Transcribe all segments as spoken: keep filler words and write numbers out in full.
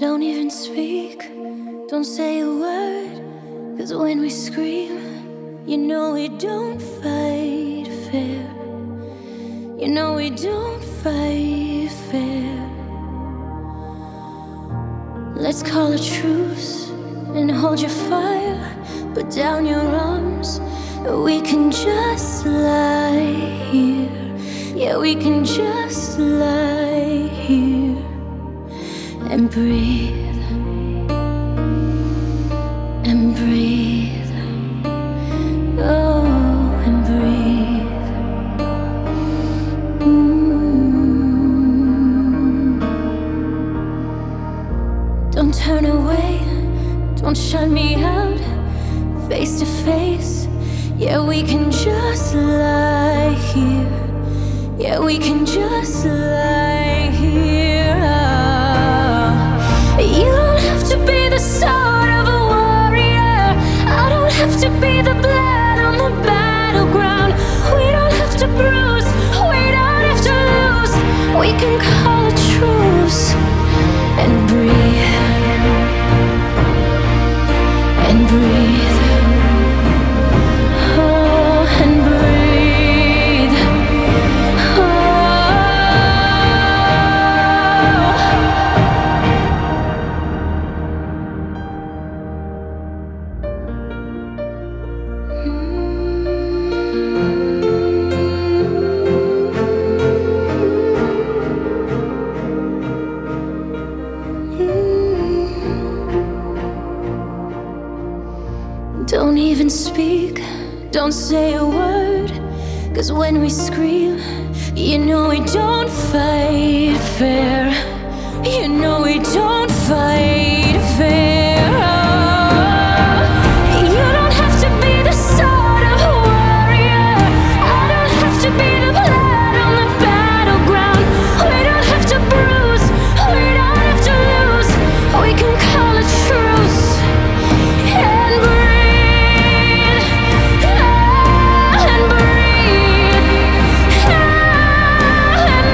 Don't even speak, don't say a word. 'Cause when we scream, you know we don't fight fair. You know we don't fight fair. Let's call a truce and hold your fire. Put down your arms, we can just lie here. Yeah, we can just lie here and breathe, and breathe, oh, and breathe. Mm. Don't turn away, don't shut me out. Face to face, yeah, we can just lie here. Yeah, we can just lie here. You don't have to be the sword of a warrior. I don't have to be the blood on the battleground. We don't have to bruise, we don't have to lose. We can call a truce and breathe, and breathe, oh, and breathe, oh. Don't even speak, don't say a word. 'Cause when we scream, you know we don't fight fair. You know we don't fight fair. You don't have to be the sword of a warrior. I don't have to be the blood on the battleground. We don't have to bruise, we don't have to lose. We can call a truce and breathe, and breathe, and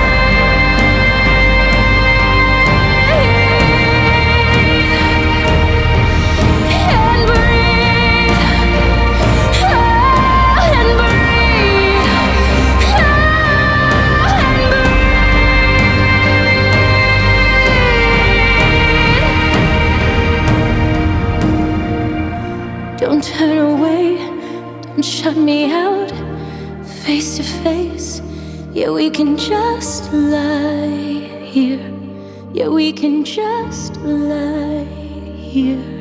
don't turn away, don't shut me out. Face to face, yeah, we can just lie here. Yeah, we can just lie here.